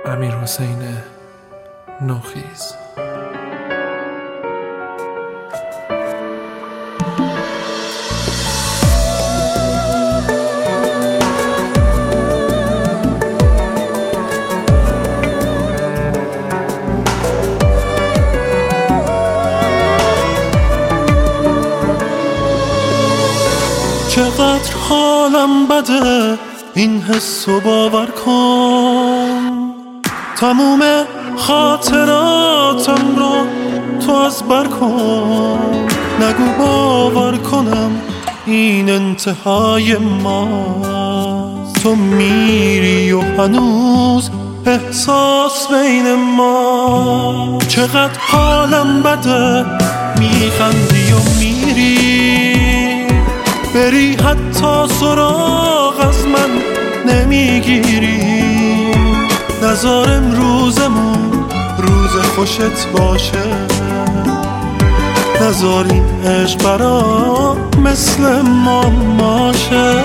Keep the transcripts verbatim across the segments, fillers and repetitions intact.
امیرحسین نوخیز. چقدر حالم بده این حسو باور کن، تموم خاطراتم رو تو از بر کن. نگو باور کنم این انتهای ماست، تو میری و هنوز احساس بین ما. چقدر حالم بده میخندی و میری، بری حتی سراغ از من نمیگیری. نزار امروزمون روز خوشت باشه، نزار این عشق برا مثل ماماشه.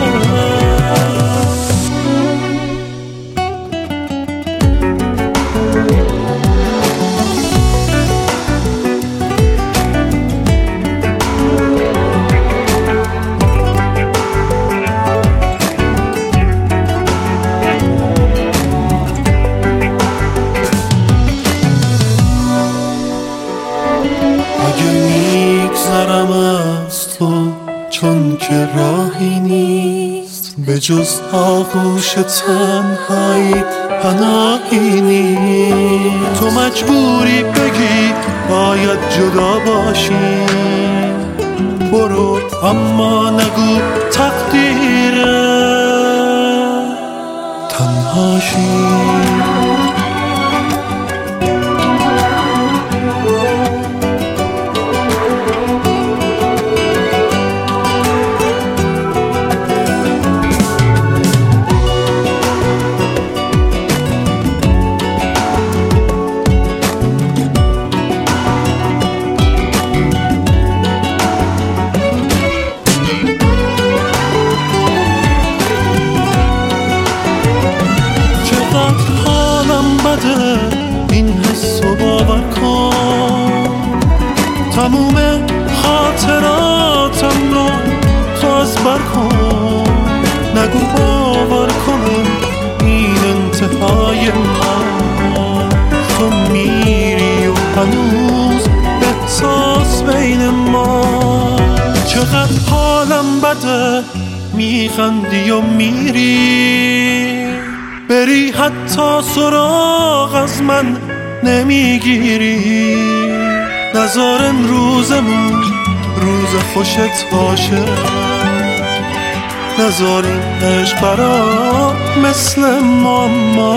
میگذرم از تو چون که راهی نیست، به جز آغوش تنهایی پناهی نیست. تو مجبوری بگی باید جدا باشی، برو اما نگو تقدیره تنهاشی. این حسو باور کن، تموم خاطراتم رو تو از بر کن. نگو باور کنم این انتهای ما، تو میری و هنوز احساس بین ما. چقدر حالم بده میخندی و میری، بری حتی سراغ از من نمیگیری. نزار امروزمون روز خوشت باشه، نزار این عشق برا مثل ماما.